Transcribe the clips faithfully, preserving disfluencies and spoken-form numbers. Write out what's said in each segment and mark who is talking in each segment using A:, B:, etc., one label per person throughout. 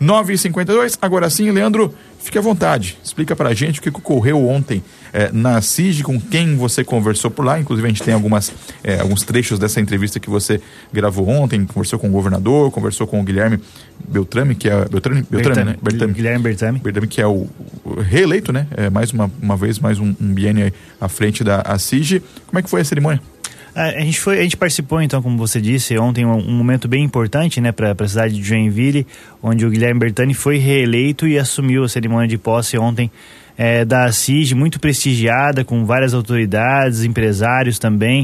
A: nove e cinquenta e dois, agora sim, Leandro, fique à vontade, explica pra gente o que ocorreu ontem é, na CIGE, com quem você conversou por lá. Inclusive a gente tem algumas, é, alguns trechos dessa entrevista que você gravou ontem, conversou com o governador, conversou com o Guilherme Beltrame, que é Beltrame, Beltrame, né? Beltrame,
B: Guilherme Beltrame.
A: Beltrame, que é o, o reeleito, né? É, mais uma, uma vez, mais um, um biênio à frente da a CIGE. Como é que foi a cerimônia?
B: A gente, foi, a gente participou, então, como você disse, ontem um, um momento bem importante, né, para a cidade de Joinville, onde o Guilherme Beltrame foi reeleito e assumiu a cerimônia de posse ontem é, da CIGE, muito prestigiada, com várias autoridades, empresários também.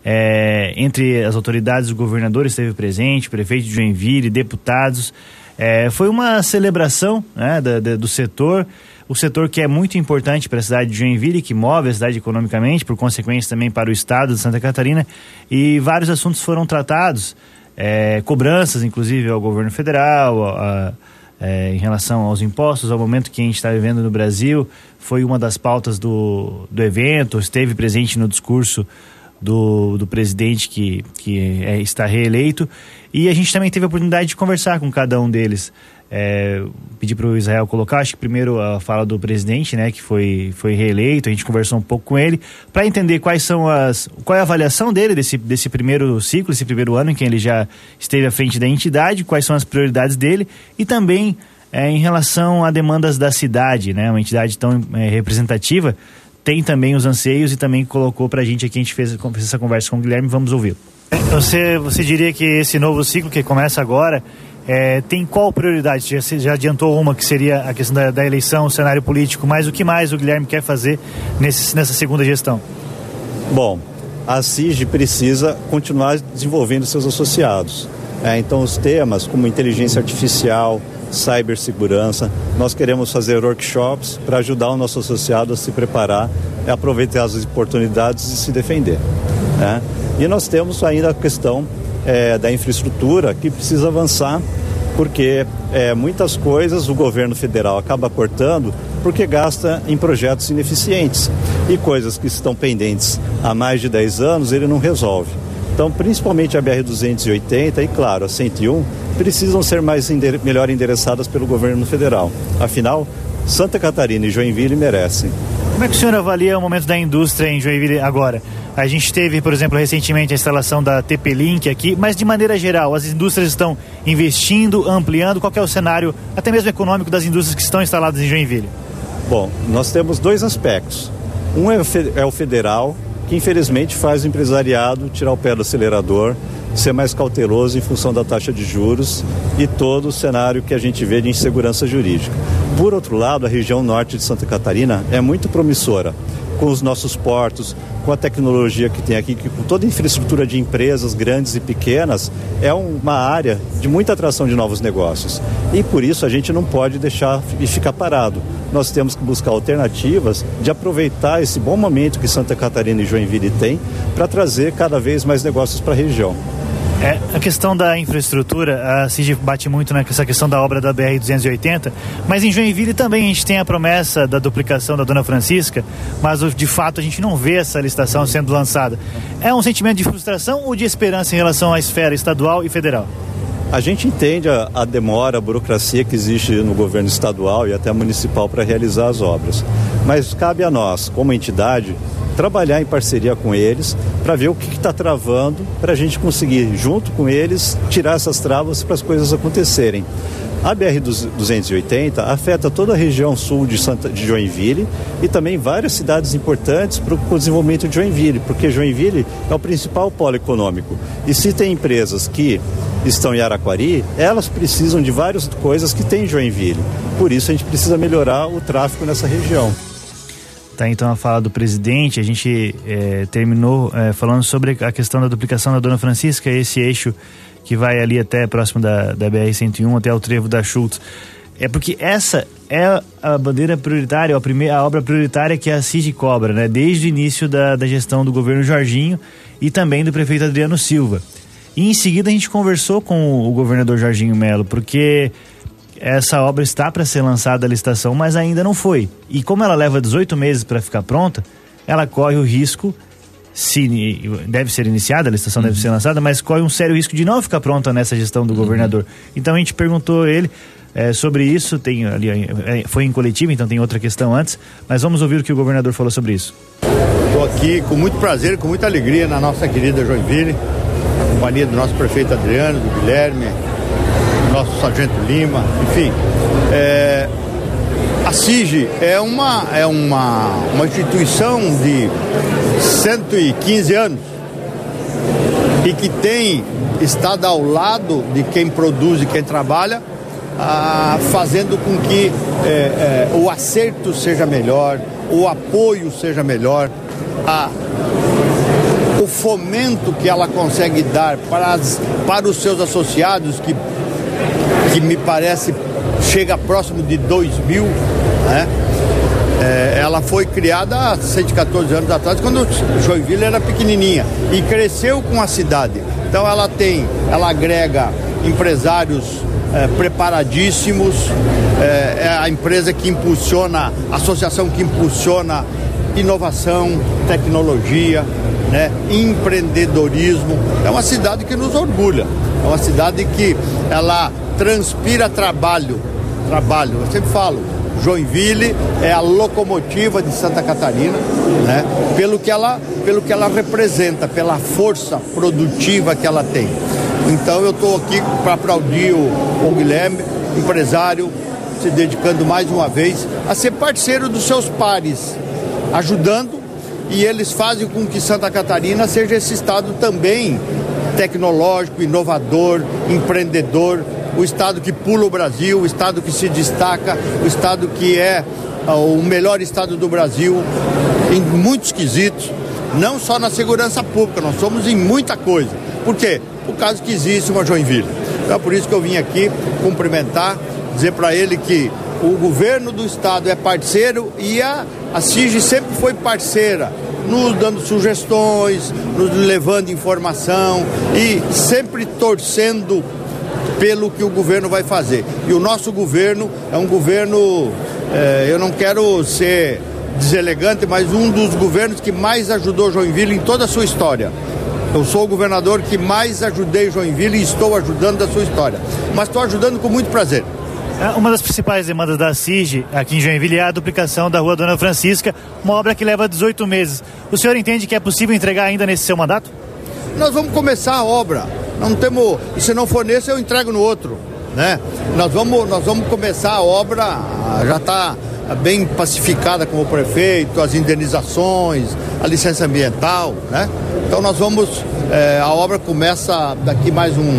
B: É, entre as autoridades, o governador esteve presente, prefeito de Joinville, deputados. É, foi uma celebração, né, da, da, do setor. O setor que é muito importante para a cidade de Joinville, que move a cidade economicamente, por consequência também para o estado de Santa Catarina, e vários assuntos foram tratados, é, cobranças inclusive ao governo federal, a, a, é, em relação aos impostos, ao momento que a gente está vivendo no Brasil, foi uma das pautas do, do evento, esteve presente no discurso do, do presidente que, que é, está reeleito, e a gente também teve a oportunidade de conversar com cada um deles. É, pedi para o Israel colocar, acho que primeiro a fala do presidente, né, que foi, foi reeleito. A gente conversou um pouco com ele para entender quais são as, qual é a avaliação dele desse, desse primeiro ciclo, desse primeiro ano em que ele já esteve à frente da entidade, quais são as prioridades dele e também é, em relação a demandas da cidade, né, uma entidade tão é, representativa, tem também os anseios e também colocou para a gente aqui. A gente fez, fez essa conversa com o Guilherme, vamos ouvi-lo. Você, você diria que esse novo ciclo que começa agora É, tem qual prioridade? Já, já adiantou uma, que seria a questão da, da eleição, o cenário político, mas o que mais o Guilherme quer fazer nesse, nessa segunda gestão?
C: Bom, a CIGE precisa continuar desenvolvendo seus associados. É, então os temas como inteligência artificial, cibersegurança, nós queremos fazer workshops para ajudar o nosso associado a se preparar, a aproveitar as oportunidades e se defender. Né? E nós temos ainda a questão É, da infraestrutura, que precisa avançar, porque é, muitas coisas o governo federal acaba cortando porque gasta em projetos ineficientes e coisas que estão pendentes há mais de dez anos ele não resolve. Então, principalmente a B R duzentos e oitenta e, claro, a cento e um precisam ser mais endere- melhor endereçadas pelo governo federal. Afinal, Santa Catarina e Joinville merecem.
B: Como é que o senhor avalia o momento da indústria em Joinville agora? A gente teve, por exemplo, recentemente a instalação da T P-Link aqui, mas de maneira geral, as indústrias estão investindo, ampliando. Qual que é o cenário, até mesmo econômico, das indústrias que estão instaladas em Joinville?
C: Bom, nós temos dois aspectos. Um é o, fe- é o federal, que infelizmente faz o empresariado tirar o pé do acelerador, ser mais cauteloso em função da taxa de juros e todo o cenário que a gente vê de insegurança jurídica. Por outro lado, a região norte de Santa Catarina é muito promissora, com os nossos portos, com a tecnologia que tem aqui, com toda a infraestrutura de empresas grandes e pequenas, é uma área de muita atração de novos negócios. E por isso a gente não pode deixar e ficar parado. Nós temos que buscar alternativas de aproveitar esse bom momento que Santa Catarina e Joinville têm para trazer cada vez mais negócios para a região.
B: É, a questão da infraestrutura, a CIGE bate muito nessa questão da obra da B R duzentos e oitenta, mas em Joinville também a gente tem a promessa da duplicação da Dona Francisca, mas de fato a gente não vê essa licitação sendo lançada. É um sentimento de frustração ou de esperança em relação à esfera estadual e federal?
C: A gente entende a, a demora, a burocracia que existe no governo estadual e até municipal para realizar as obras, mas cabe a nós, como entidade, trabalhar em parceria com eles para ver o que está travando, para a gente conseguir, junto com eles, tirar essas travas para as coisas acontecerem. A B R duzentos e oitenta afeta toda a região sul de, Santa, de Joinville e também várias cidades importantes para o desenvolvimento de Joinville, porque Joinville é o principal polo econômico. E se tem empresas que estão em Araquari, elas precisam de várias coisas que tem em Joinville. Por isso a gente precisa melhorar o tráfego nessa região.
B: Tá, então a fala do presidente, a gente é, terminou é, falando sobre a questão da duplicação da Dona Francisca, esse eixo que vai ali até próximo da, da B R cento e um, até o trevo da Schultz. É porque essa é a bandeira prioritária, a, primeira, a obra prioritária que a CIGE cobra, né? Desde o início da, da gestão do governo Jorginho e também do prefeito Adriano Silva. E em seguida a gente conversou com o governador Jorginho Melo, porque essa obra está para ser lançada a licitação, mas ainda não foi. E como ela leva dezoito meses para ficar pronta, ela corre o risco, se deve ser iniciada, a licitação uhum. deve ser lançada, mas corre um sério risco de não ficar pronta nessa gestão do uhum. governador. Então a gente perguntou a ele, É, sobre isso, tem ali, é, foi em coletivo, então tem outra questão antes, mas vamos ouvir o que o governador falou sobre isso.
D: Estou aqui com muito prazer, com muita alegria na nossa querida Joinville, na companhia do nosso prefeito Adriano, do Guilherme, do nosso sargento Lima, enfim. É, a CIGE é, uma, é uma, uma instituição de cento e quinze anos e que tem estado ao lado de quem produz e quem trabalha, Ah, fazendo com que é, é, o acerto seja melhor, o apoio seja melhor, a, o fomento que ela consegue dar para, as, para os seus associados, que, que me parece chega próximo de dois mil, né? É, ela foi criada há cento e quatorze anos atrás, quando Joinville era pequenininha, e cresceu com a cidade. Então ela tem, ela agrega empresários É, preparadíssimos, é, é a empresa que impulsiona, a associação que impulsiona inovação, tecnologia, né, empreendedorismo. É uma cidade que nos orgulha, é uma cidade que ela transpira trabalho, trabalho, eu sempre falo, Joinville é a locomotiva de Santa Catarina, né, pelo que ela, pelo que ela representa, pela força produtiva que ela tem. Então eu estou aqui para aplaudir o, o Guilherme, empresário, se dedicando mais uma vez a ser parceiro dos seus pares, ajudando, e eles fazem com que Santa Catarina seja esse estado também tecnológico, inovador, empreendedor, o estado que pula o Brasil, o estado que se destaca, o estado que é uh, o melhor estado do Brasil em muitos quesitos, não só na segurança pública, nós somos em muita coisa. Por quê? Por causa que existe uma Joinville. Então é por isso que eu vim aqui cumprimentar, dizer para ele que o governo do estado é parceiro e a, a CIGE sempre foi parceira, nos dando sugestões, nos levando informação e sempre torcendo pelo que o governo vai fazer. E o nosso governo é um governo, é, eu não quero ser deselegante, mas um dos governos que mais ajudou Joinville em toda a sua história. Eu sou o governador que mais ajudei Joinville e estou ajudando da sua história. Mas estou ajudando com muito prazer.
B: Uma das principais demandas da CIGE aqui em Joinville é a duplicação da Rua Dona Francisca, uma obra que leva dezoito meses. O senhor entende que é possível entregar ainda nesse seu mandato?
D: Nós vamos começar a obra. Não temos, e se não for nesse, eu entrego no outro, né? Nós vamos, nós vamos começar a obra, já está bem pacificada com o prefeito, as indenizações, a licença ambiental, né? Então nós vamos, é, a obra começa daqui mais um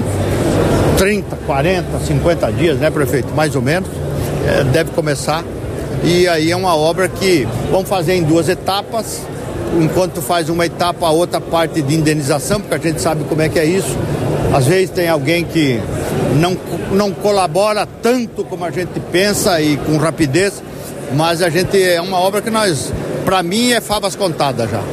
D: trinta, quarenta, cinquenta dias, né, prefeito? Mais ou menos, é, deve começar. E aí é uma obra que vamos fazer em duas etapas. Enquanto faz uma etapa, a outra parte de indenização, porque a gente sabe como é que é isso. Às vezes tem alguém que não, não colabora tanto como a gente pensa e com rapidez, mas a gente, é uma obra que nós, para mim, é favas contadas já.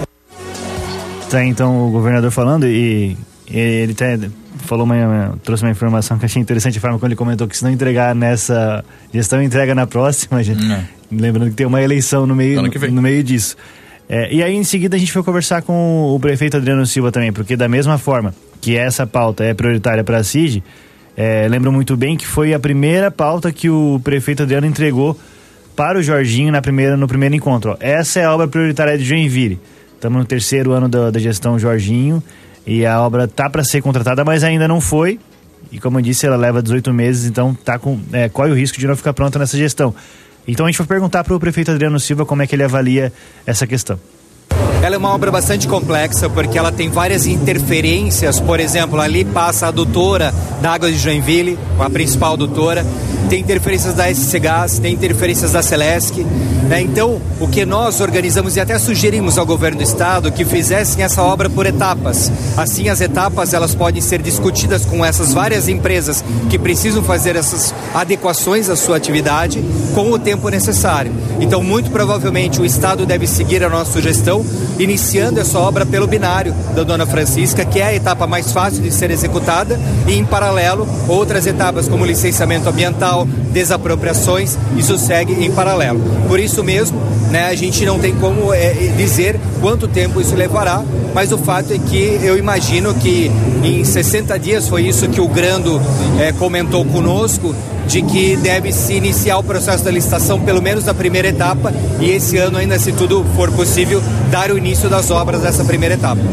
B: Tá, então o governador falando e, e ele até falou uma, trouxe uma informação que eu achei interessante, a forma como ele comentou que se não entregar nessa gestão, entrega na próxima, gente. Hum. Lembrando que tem uma eleição no meio, no, no meio disso. É, e aí em seguida a gente foi conversar com o prefeito Adriano Silva também, porque da mesma forma que essa pauta é prioritária para a CIGE, é, lembro muito bem que foi a primeira pauta que o prefeito Adriano entregou para o Jorginho na primeira, no primeiro encontro. Ó, essa é a obra prioritária de Joinville. Estamos no terceiro ano da, da gestão Jorginho e a obra tá para ser contratada, mas ainda não foi. E como eu disse, ela leva dezoito meses, então tá com, é, qual é o risco de não ficar pronta nessa gestão? Então a gente vai perguntar para o prefeito Adriano Silva como é que ele avalia essa questão.
E: Ela é uma obra bastante complexa porque ela tem várias interferências. Por exemplo, ali passa a adutora da Água de Joinville, a principal adutora. Tem interferências da S C Gás, tem interferências da Celesc, né? Então, o que nós organizamos e até sugerimos ao governo do estado que fizessem essa obra por etapas. Assim, as etapas elas podem ser discutidas com essas várias empresas que precisam fazer essas adequações à sua atividade com o tempo necessário. Então, muito provavelmente, o estado deve seguir a nossa sugestão, iniciando essa obra pelo binário da Dona Francisca, que é a etapa mais fácil de ser executada, e em paralelo outras etapas como licenciamento ambiental, desapropriações, isso segue em paralelo. Por isso mesmo, né, a gente não tem como é, dizer quanto tempo isso levará, mas o fato é que eu imagino que em sessenta dias, foi isso que o Grando é, comentou conosco, de que deve se iniciar o processo da licitação, pelo menos na primeira etapa, e esse ano ainda, se tudo for possível, dar o início das obras dessa primeira etapa.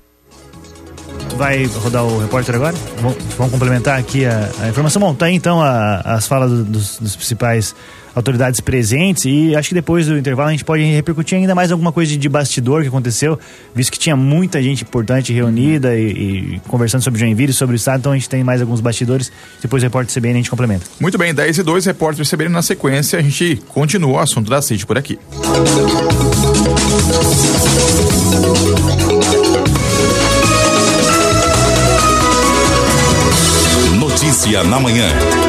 B: Vai rodar o repórter agora? Vamos, vamos complementar aqui a, a informação. Bom, tá aí então a, as falas do, dos, dos principais autoridades presentes, e acho que depois do intervalo a gente pode repercutir ainda mais alguma coisa de, de bastidor que aconteceu, visto que tinha muita gente importante reunida e, e conversando sobre Joinville, sobre o estado, então a gente tem mais alguns bastidores. Depois o repórter C B N a gente complementa.
A: Muito bem, dez e dois, repórter C B N na sequência, a gente continua o assunto da C I D por aqui.
F: Notícia na manhã.